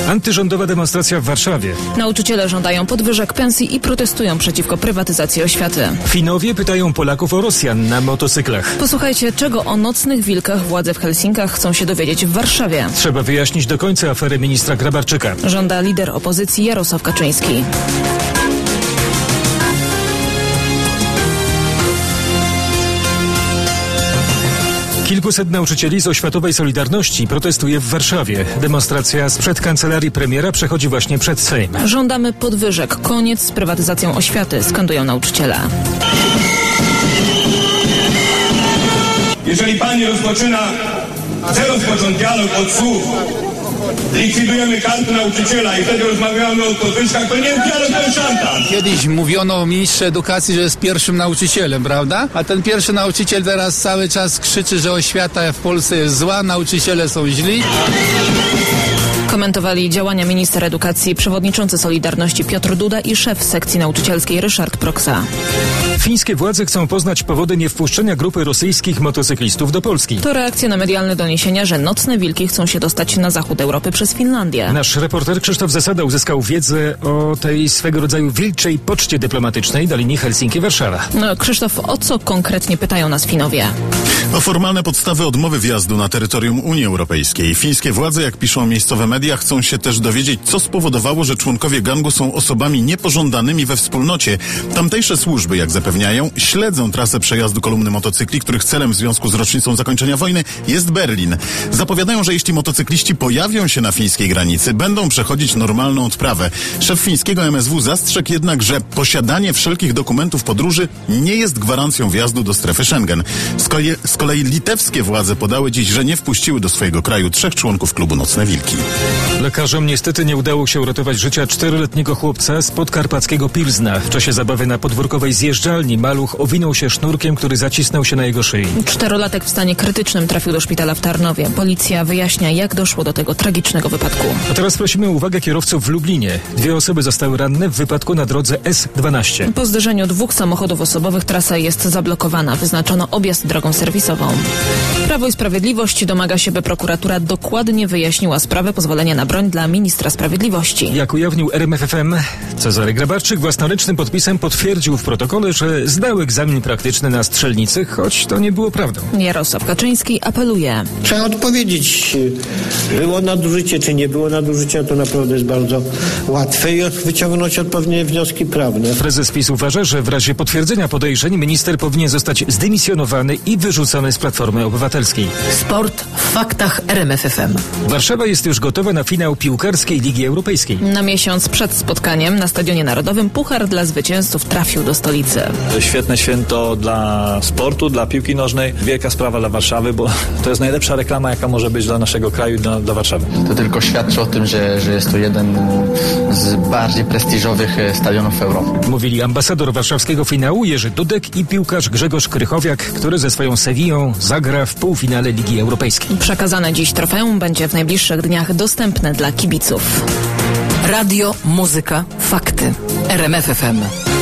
Antyrządowa demonstracja w Warszawie. Nauczyciele żądają podwyżek pensji i protestują przeciwko prywatyzacji oświaty. Finowie pytają Polaków o Rosjan na motocyklach. Posłuchajcie, czego o nocnych wilkach władze w Helsinkach chcą się dowiedzieć w Warszawie. Trzeba wyjaśnić do końca aferę ministra Grabarczyka. Żąda lider opozycji Jarosław Kaczyński. Kilkuset nauczycieli z oświatowej Solidarności protestuje w Warszawie. Demonstracja sprzed kancelarii premiera przechodzi właśnie przed Sejm. Żądamy podwyżek. Koniec z prywatyzacją oświaty, skandują nauczyciele. Jeżeli pani chce rozpocząć dialog od słów, likwidujemy kartę nauczyciela i wtedy rozmawiamy o podwyżkach, to nie jest dialog, to jest szantaż. Kiedyś mówiono o ministrze edukacji, że jest pierwszym nauczycielem, prawda? A ten pierwszy nauczyciel teraz cały czas krzyczy, że oświata w Polsce jest zła, nauczyciele są źli. Komentowali działania minister edukacji, przewodniczący Solidarności Piotr Duda i szef sekcji nauczycielskiej Ryszard Proksa. Fińskie władze chcą poznać powody niewpuszczenia grupy rosyjskich motocyklistów do Polski. To reakcja na medialne doniesienia, że nocne wilki chcą się dostać na zachód Europy przez Finlandię. Nasz reporter Krzysztof Zasada uzyskał wiedzę o tej swego rodzaju wilczej poczcie dyplomatycznej na linii Helsinki-Warszawa. Krzysztof, o co konkretnie pytają nas Finowie? O formalne podstawy odmowy wjazdu na terytorium Unii Europejskiej. Fińskie władze, jak piszą miejscowe media, chcą się też dowiedzieć, co spowodowało, że członkowie gangu są osobami niepożądanymi we wspólnocie. Tamtejsze służby, jak zapewniają, śledzą trasę przejazdu kolumny motocykli, których celem w związku z rocznicą zakończenia wojny jest Berlin. Zapowiadają, że jeśli motocykliści pojawią się na fińskiej granicy, będą przechodzić normalną odprawę. Szef fińskiego MSW zastrzegł jednak, że posiadanie wszelkich dokumentów podróży nie jest gwarancją wjazdu do strefy Schengen. Z kolei litewskie władze podały dziś, że nie wpuściły do swojego kraju 3 członków klubu Nocne Wilki. Lekarzom niestety nie udało się uratować życia 4-letniego chłopca z podkarpackiego Pilzna. W czasie zabawy na podwórkowej zjeżdżalni maluch owinął się sznurkiem, który zacisnął się na jego szyi. 4-latek w stanie krytycznym trafił do szpitala w Tarnowie. Policja wyjaśnia, jak doszło do tego tragicznego wypadku. A teraz prosimy o uwagę kierowców w Lublinie. 2 osoby zostały ranne w wypadku na drodze S12. Po zderzeniu 2 samochodów osobowych trasa jest zablokowana. Wyznaczono objazd drogą serwisową. Prawo i Sprawiedliwość domaga się, by prokuratura dokładnie wyjaśniła sprawę pozwolenia na broń dla ministra sprawiedliwości. Jak ujawnił RMFFM, Cezary Grabarczyk własnoręcznym podpisem potwierdził w protokole, że zdał egzamin praktyczny na strzelnicy, choć to nie było prawdą. Jarosław Kaczyński apeluje. Trzeba odpowiedzieć, było nadużycie, czy nie było nadużycia, to naprawdę jest bardzo łatwe i wyciągnąć odpowiednie wnioski prawne. Prezes PiS uważa, że w razie potwierdzenia podejrzeń minister powinien zostać zdymisjonowany i wyrzucony z Platformy Obywatelskiej. Sport w faktach RMFFM. Warszawa jest już gotowa na finał piłkarskiej Ligi Europejskiej. Na miesiąc przed spotkaniem na Stadionie Narodowym puchar dla zwycięzców trafił do stolicy. Świetne święto dla sportu, dla piłki nożnej. Wielka sprawa dla Warszawy, bo to jest najlepsza reklama, jaka może być dla naszego kraju, dla Warszawy. To tylko świadczy o tym, że jest to jeden z bardziej prestiżowych stadionów w Europie. Mówili ambasador warszawskiego finału Jerzy Dudek i piłkarz Grzegorz Krychowiak, który ze swoją Sewillą zagra w półfinale Ligi Europejskiej. Przekazane dziś trofeum będzie w najbliższych dniach dostępne dla kibiców. Radio, muzyka, fakty. RMFFM.